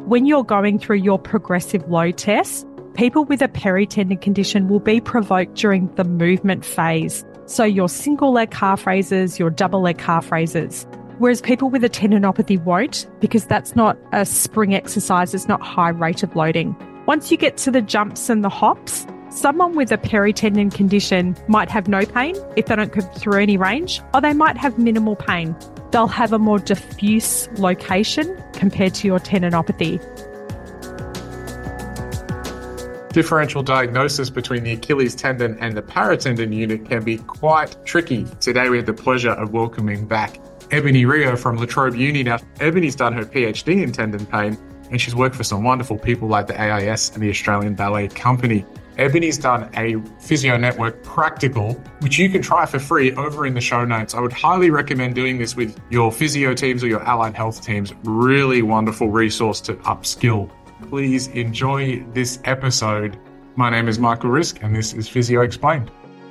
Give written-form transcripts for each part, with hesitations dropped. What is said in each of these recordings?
when you're going through your progressive load test, people with a peritendon condition will be provoked during the movement phase. So your single leg calf raises, your double leg calf raises. Whereas people with a tendinopathy won't, because that's not a spring exercise, it's not high rate of loading. Once you get to the jumps and the hops, someone with a peritendon condition might have no pain if they don't go through any range, or they might have minimal pain. They'll have a more diffuse location compared to your tendinopathy. Differential diagnosis between the Achilles tendon and the paratendon unit can be quite tricky. Today we had the pleasure of welcoming back Ebony Rio from La Trobe Uni. Now, Ebony's done her PhD in tendon pain, and she's worked for some wonderful people like the AIS and the Australian Ballet Company. Ebony's done a Physio Network practical, which you can try for free over in the show notes. I would highly recommend doing this with your physio teams or your allied health teams. Really wonderful resource to upskill. Please enjoy this episode. My name is Michael Risk, and this is Physio Explained.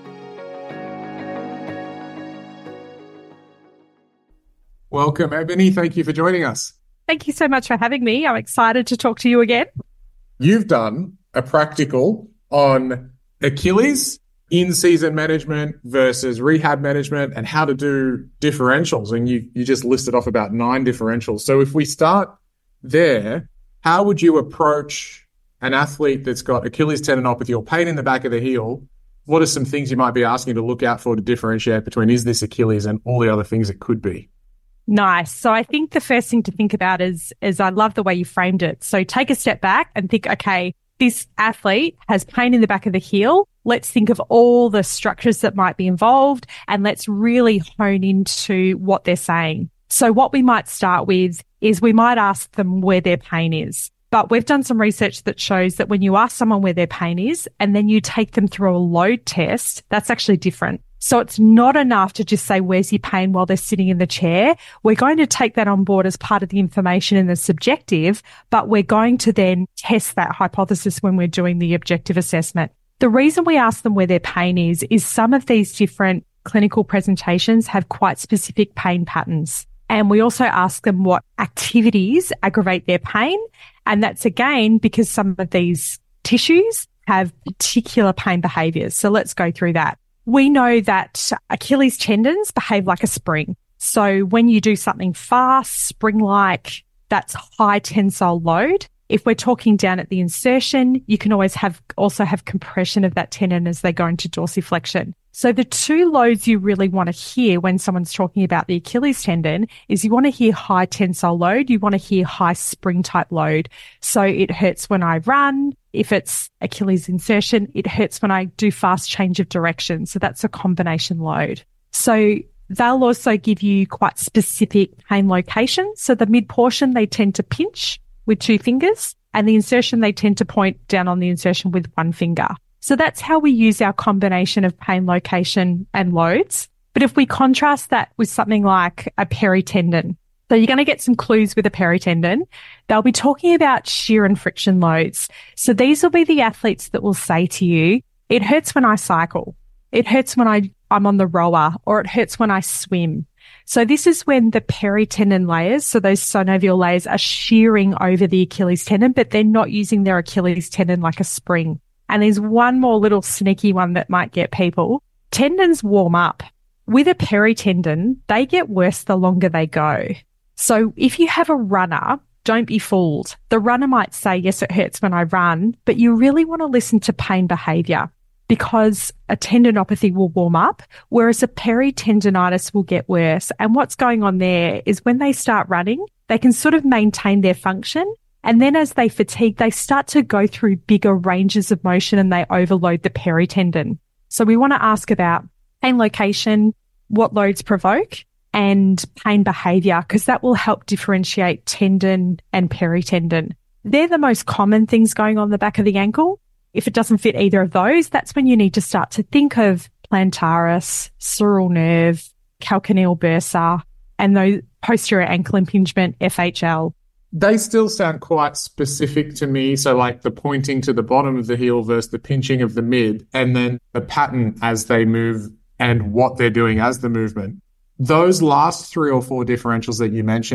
Welcome, Ebony. Thank you for joining us. Thank you so much for having me. I'm excited to talk to you again. You've done a practical on Achilles, in-season management versus rehab management, and how to do differentials. And you just listed off about 9 differentials. So if we start there, how would you approach an athlete that's got Achilles tendinopathy or pain in the back of the heel? What are some things you might be asking to look out for to differentiate between is this Achilles and all the other things it could be? Nice. So I think the first thing to think about is I love the way you framed it. So take a step back and think, okay, this athlete has pain in the back of the heel. Let's think of all the structures that might be involved and let's really hone into what they're saying. So what we might start with is we might ask them where their pain is. But we've done some research that shows that when you ask someone where their pain is and then you take them through a load test, that's actually different. So it's not enough to just say, where's your pain while they're sitting in the chair. We're going to take that on board as part of the information and the subjective, but we're going to then test that hypothesis when we're doing the objective assessment. The reason we ask them where their pain is some of these different clinical presentations have quite specific pain patterns. And we also ask them what activities aggravate their pain. And that's again because some of these tissues have particular pain behaviors. So let's go through that. We know that Achilles tendons behave like a spring. So when you do something fast, spring-like, that's high tensile load. If we're talking down at the insertion, you can always also have compression of that tendon as they go into dorsiflexion. So the 2 loads you really want to hear when someone's talking about the Achilles tendon is you want to hear high tensile load, you want to hear high spring type load. So it hurts when I run. If it's Achilles insertion, it hurts when I do fast change of direction. So that's a combination load. So they'll also give you quite specific pain locations. So the mid portion, they tend to pinch with 2 fingers, and the insertion, they tend to point down on the insertion with 1 finger. So that's how we use our combination of pain location and loads. But if we contrast that with something like a peritendon, so you're going to get some clues with a peritendon. They'll be talking about shear and friction loads. So these will be the athletes that will say to you, it hurts when I cycle. It hurts when I'm on the rower, or it hurts when I swim. So this is when the peritendon layers, so those synovial layers, are shearing over the Achilles tendon, but they're not using their Achilles tendon like a spring. And there's one more little sneaky one that might get people. Tendons warm up. With a peritendon, they get worse the longer they go. So if you have a runner, don't be fooled. The runner might say, yes, it hurts when I run, but you really want to listen to pain behavior because a tendinopathy will warm up, whereas a peritendinitis will get worse. And what's going on there is when they start running, they can sort of maintain their function. And then as they fatigue, they start to go through bigger ranges of motion and they overload the peritendon. So we want to ask about pain location, what loads provoke, and pain behavior, because that will help differentiate tendon and peritendon. They're the most common things going on the back of the ankle. If it doesn't fit either of those, that's when you need to start to think of plantaris, sural nerve, calcaneal bursa, and those posterior ankle impingement, FHL. They still sound quite specific to me. So like the pointing to the bottom of the heel versus the pinching of the mid, and then the pattern as they move and what they're doing as the movement. Those last 3 or 4 differentials that you mentioned,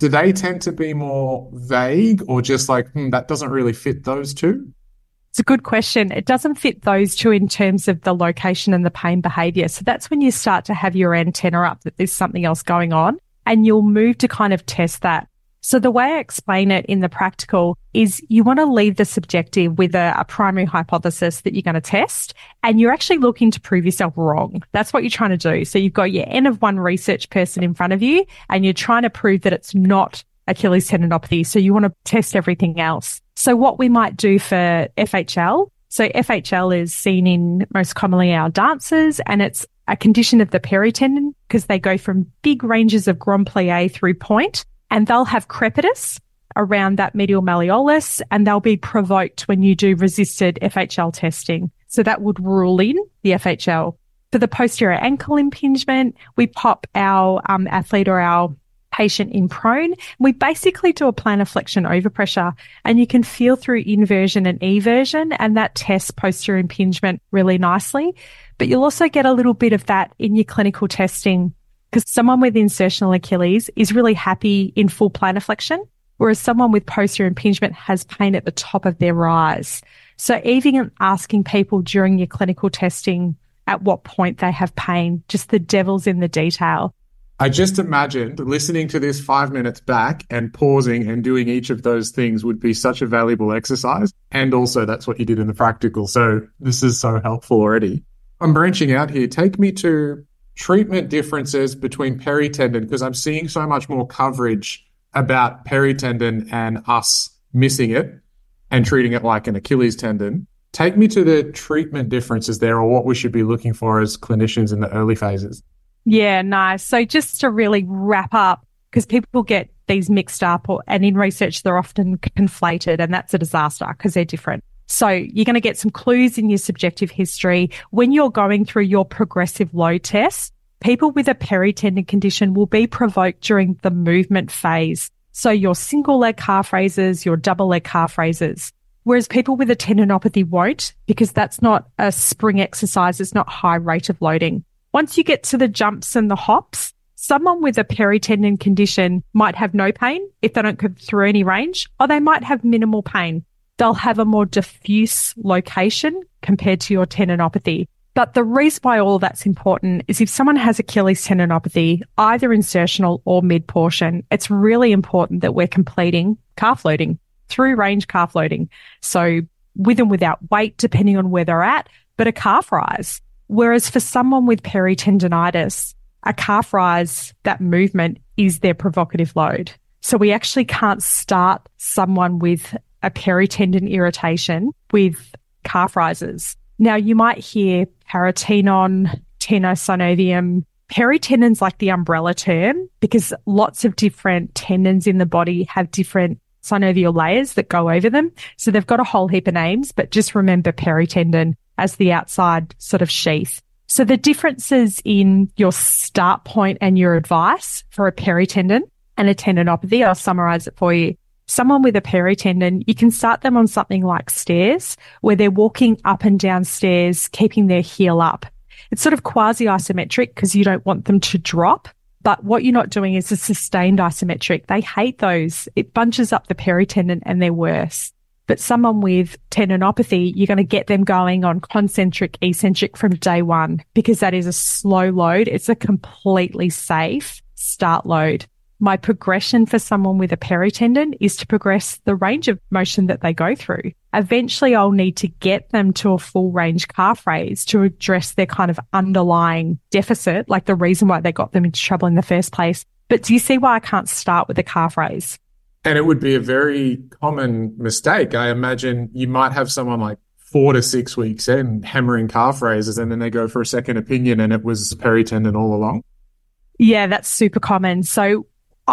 do they tend to be more vague or just like, that doesn't really fit those two? It's a good question. It doesn't fit those two in terms of the location and the pain behavior. So that's when you start to have your antenna up that there's something else going on, and you'll move to kind of test that. So the way I explain it in the practical is you want to leave the subjective with a primary hypothesis that you're going to test, and you're actually looking to prove yourself wrong. That's what you're trying to do. So you've got your N of one research person in front of you, and you're trying to prove that it's not Achilles tendinopathy. So you want to test everything else. So what we might do for FHL, so FHL is seen in most commonly our dancers, and it's a condition of the peritendon because they go from big ranges of grand plie through point, and they'll have crepitus around that medial malleolus, and they'll be provoked when you do resisted FHL testing. So that would rule in the FHL. For the posterior ankle impingement, we pop our athlete or our patient in prone. We basically do a plantar flexion overpressure, and you can feel through inversion and eversion, and that tests posterior impingement really nicely. But you'll also get a little bit of that in your clinical testing, because someone with insertional Achilles is really happy in full plantar flexion, whereas someone with posterior impingement has pain at the top of their rise. So even asking people during your clinical testing at what point they have pain, just the devil's in the detail. I just imagined listening to this 5 minutes back and pausing and doing each of those things would be such a valuable exercise. And also that's what you did in the practical. So this is so helpful already. I'm branching out here. Take me to treatment differences between peritendon, because I'm seeing so much more coverage about peritendon and us missing it and treating it like an Achilles tendon. Take me to the treatment differences there, or what we should be looking for as clinicians in the early phases. Yeah, nice. So just to really wrap up, because people get these mixed up, and in research, they're often conflated, and that's a disaster because they're different. So you're going to get some clues in your subjective history. When you're going through your progressive load test, people with a peritendon condition will be provoked during the movement phase. So your single leg calf raises, your double leg calf raises, whereas people with a tendinopathy won't, because that's not a spring exercise. It's not high rate of loading. Once you get to the jumps and the hops, someone with a peritendon condition might have no pain if they don't go through any range, or they might have minimal pain. They'll have a more diffuse location compared to your tendinopathy. But the reason why all of that's important is if someone has Achilles tendinopathy, either insertional or mid portion, it's really important that we're completing calf loading, through range calf loading. So with and without weight, depending on where they're at, but a calf rise. Whereas for someone with peritendinitis, a calf rise, that movement is their provocative load. So we actually can't start someone with a peritendon irritation with calf rises. Now, you might hear paratenon, tenosynovium. Peritendon's like the umbrella term because lots of different tendons in the body have different synovial layers that go over them. So they've got a whole heap of names, but just remember peritendon as the outside sort of sheath. So the differences in your start point and your advice for a peritendon and a tendinopathy, I'll summarize it for you. Someone with a peritendon, you can start them on something like stairs, where they're walking up and down stairs, keeping their heel up. It's sort of quasi-isometric because you don't want them to drop. But what you're not doing is a sustained isometric. They hate those. It bunches up the peritendon and they're worse. But someone with tendinopathy, you're going to get them going on concentric, eccentric from day one because that is a slow load. It's a completely safe start load. My progression for someone with a peritendon is to progress the range of motion that they go through. Eventually, I'll need to get them to a full range calf raise to address their kind of underlying deficit, like the reason why they got them into trouble in the first place. But do you see why I can't start with a calf raise? And it would be a very common mistake. I imagine you might have someone like 4 to 6 weeks in hammering calf raises, and then they go for a second opinion and it was peritendon all along. Yeah, that's super common. So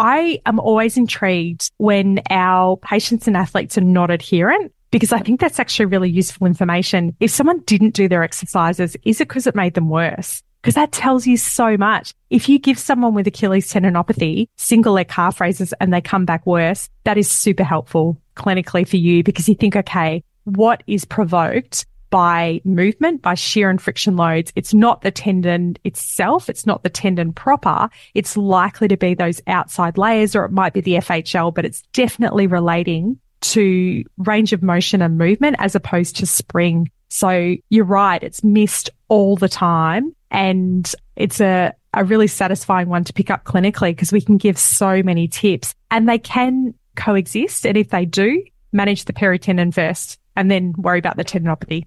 I am always intrigued when our patients and athletes are not adherent, because I think that's actually really useful information. If someone didn't do their exercises, is it because it made them worse? Because that tells you so much. If you give someone with Achilles tendinopathy single leg calf raises and they come back worse, that is super helpful clinically for you because you think, okay, what is provoked by movement, by shear and friction loads. It's not the tendon itself. It's not the tendon proper. It's likely to be those outside layers, or it might be the FHL, but it's definitely relating to range of motion and movement as opposed to spring. So you're right. It's missed all the time. And it's a really satisfying one to pick up clinically because we can give so many tips and they can coexist. And if they do, manage the peritendon first and then worry about the tendinopathy.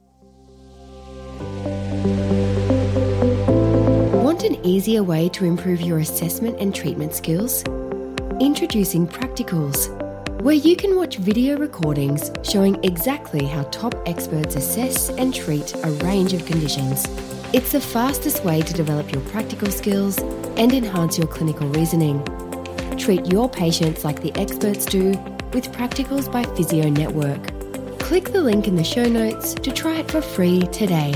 Want an easier way to improve your assessment and treatment skills? Introducing Practicals, where you can watch video recordings showing exactly how top experts assess and treat a range of conditions. It's the fastest way to develop your practical skills and enhance your clinical reasoning. Treat your patients like the experts do with Practicals by Physio Network. Click the link in the show notes to try it for free today.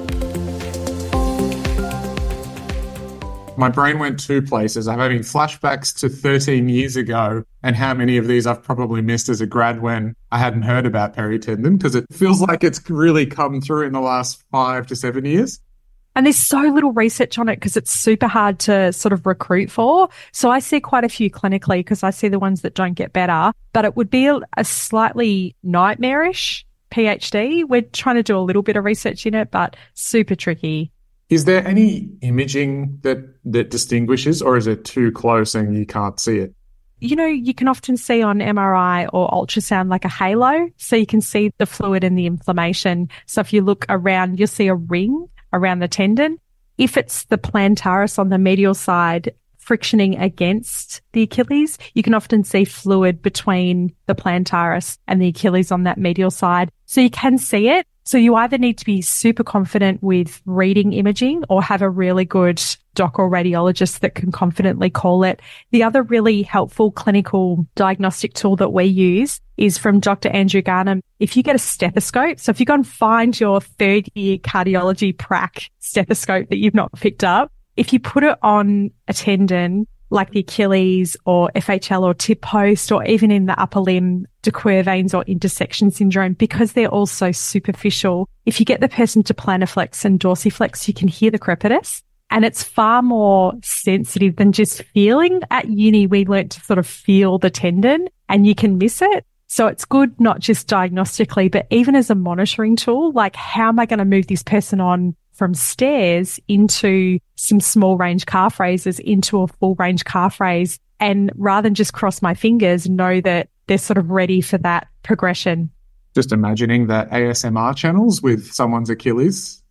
My brain went two places. I'm having flashbacks to 13 years ago and how many of these I've probably missed as a grad when I hadn't heard about peritendon, because it feels like it's really come through in the last 5 to 7 years. And there's so little research on it because it's super hard to sort of recruit for. So I see quite a few clinically because I see the ones that don't get better, but it would be a slightly nightmarish PhD. We're trying to do a little bit of research in it, but super tricky. Is there any imaging that distinguishes, or is it too close and you can't see it? You know, you can often see on MRI or ultrasound like a halo. So you can see the fluid and the inflammation. So if you look around, you'll see a ring around the tendon. If it's the plantaris on the medial side frictioning against the Achilles, you can often see fluid between the plantaris and the Achilles on that medial side. So you can see it. So you either need to be super confident with reading imaging or have a really good doc or radiologist that can confidently call it. The other really helpful clinical diagnostic tool that we use is from Dr. Andrew Garner. If you get a stethoscope, so if you go and find your third year cardiology prac stethoscope that you've not picked up, if you put it on a tendon like the Achilles or FHL or tib post, or even in the upper limb, de Quervain's or intersection syndrome, because they're all so superficial, if you get the person to plantarflex and dorsiflex, you can hear the crepitus. And it's far more sensitive than just feeling. At uni, we learnt to sort of feel the tendon and you can miss it. So it's good not just diagnostically, but even as a monitoring tool, like how am I going to move this person on from stairs into some small range calf raises into a full range calf raise, and rather than just cross my fingers, know that they're sort of ready for that progression. Just imagining that ASMR channels with someone's Achilles,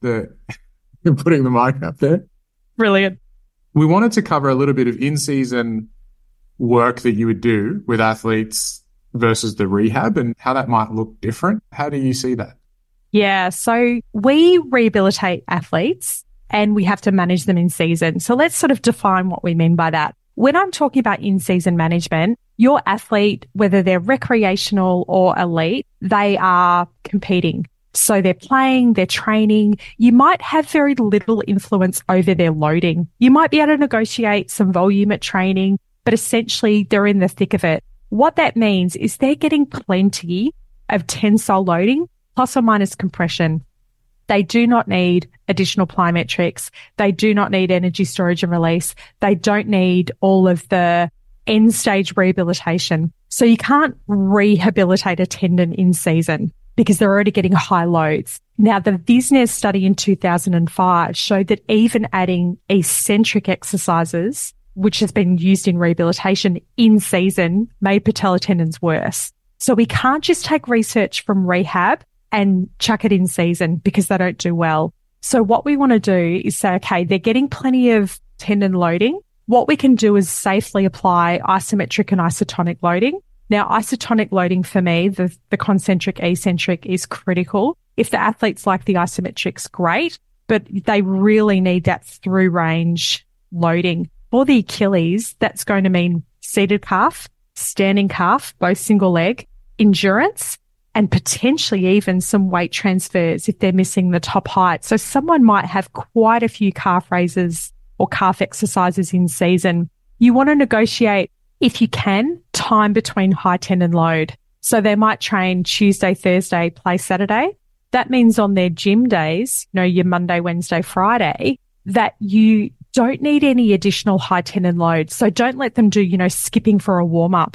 putting the mic up there. Brilliant. We wanted to cover a little bit of in-season work that you would do with athletes versus the rehab and how that might look different. How do you see that? Yeah, so we rehabilitate athletes and we have to manage them in season. So let's sort of define what we mean by that. When I'm talking about in-season management, your athlete, whether they're recreational or elite, they are competing. So they're playing, they're training. You might have very little influence over their loading. You might be able to negotiate some volume at training, but essentially they're in the thick of it. What that means is they're getting plenty of tensile loading plus or minus compression. They do not need additional plyometrics. They do not need energy storage and release. They don't need all of the end stage rehabilitation. So you can't rehabilitate a tendon in season because they're already getting high loads. Now, the Visnes study in 2005 showed that even adding eccentric exercises, which has been used in rehabilitation in season, made patellar tendons worse. So we can't just take research from rehab and chuck it in season because they don't do well. So what we want to do is say, okay, they're getting plenty of tendon loading. What we can do is safely apply isometric and isotonic loading. Now, isotonic loading for me, the concentric, eccentric is critical. If the athletes like the isometrics, great, but they really need that through range loading. For the Achilles, that's going to mean seated calf, standing calf, both single leg, endurance, and potentially even some weight transfers if they're missing the top height. So someone might have quite a few calf raises or calf exercises in season. You want to negotiate, if you can, time between high tendon load. So they might train Tuesday, Thursday, play Saturday, That means on their gym days, your Monday, Wednesday, Friday, that you don't need any additional high tendon load. So don't let them do, skipping for a warm up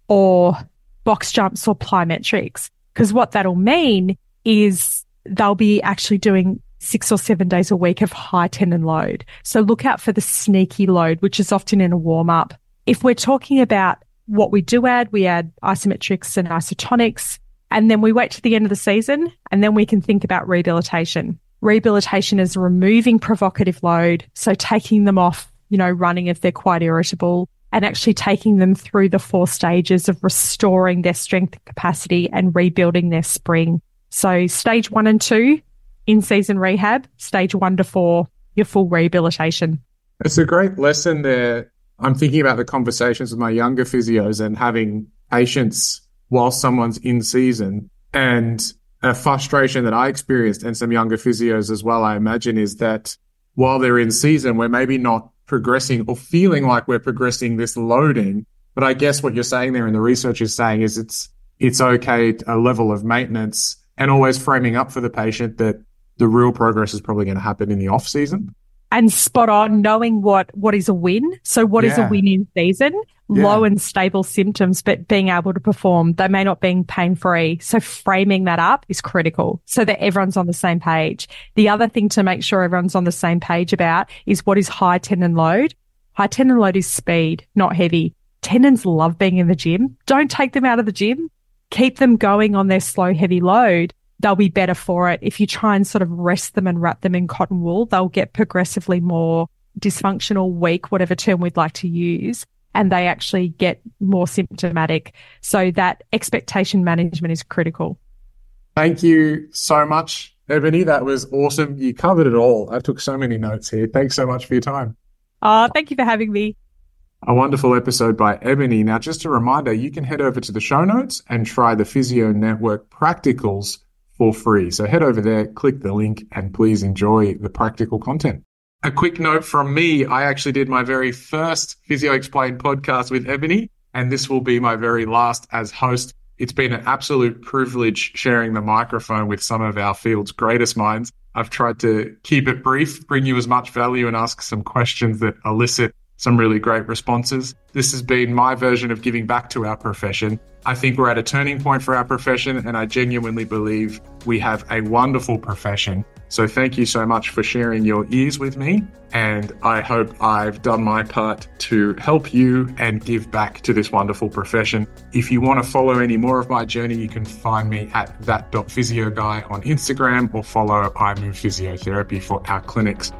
or box jumps or plyometrics, because what that'll mean is they'll be actually doing 6 or 7 days a week of high tendon load. So look out for the sneaky load, which is often in a warm up. If we're talking about what we do add, we add isometrics and isotonics, and then we wait to the end of the season, and then we can think about rehabilitation. Rehabilitation is removing provocative load, so taking them off, running if they're quite irritable, and actually taking them through the 4 stages of restoring their strength and capacity and rebuilding their spring. So stage 1 and 2, in-season rehab, stage 1 to 4, your full rehabilitation. It's a great lesson there. I'm thinking about the conversations with my younger physios and having patience while someone's in season, and a frustration that I experienced and some younger physios as well, I imagine, is that while they're in season, we're maybe not progressing or feeling like we're progressing this loading. But I guess what you're saying there and the research is saying is it's okay, a level of maintenance, and always framing up for the patient that the real progress is probably going to happen in the off season. And spot on, knowing what is a win. So what is a win in season? Low and stable symptoms, but being able to perform. They may not be pain-free. So framing that up is critical so that everyone's on the same page. The other thing to make sure everyone's on the same page about is what is high tendon load. High tendon load is speed, not heavy. Tendons love being in the gym. Don't take them out of the gym. Keep them going on their slow, heavy load. They'll be better for it. If you try and sort of rest them and wrap them in cotton wool, they'll get progressively more dysfunctional, weak, whatever term we'd like to use, and they actually get more symptomatic. So that expectation management is critical. Thank you so much, Ebony. That was awesome. You covered it all. I took so many notes here. Thanks so much for your time. Thank you for having me. A wonderful episode by Ebony. Now, just a reminder, you can head over to the show notes and try the Physio Network practicals for free. So head over there, click the link, and please enjoy the practical content. A quick note from me, I actually did my very first Physio Explained podcast with Ebony, and this will be my very last as host. It's been an absolute privilege sharing the microphone with some of our field's greatest minds. I've tried to keep it brief, bring you as much value, and ask some questions that elicit some really great responses. This has been my version of giving back to our profession. I think we're at a turning point for our profession, and I genuinely believe we have a wonderful profession. So thank you so much for sharing your ears with me, and I hope I've done my part to help you and give back to this wonderful profession. If you want to follow any more of my journey, you can find me at that.physioguy on Instagram, or follow iMove Physiotherapy for our clinics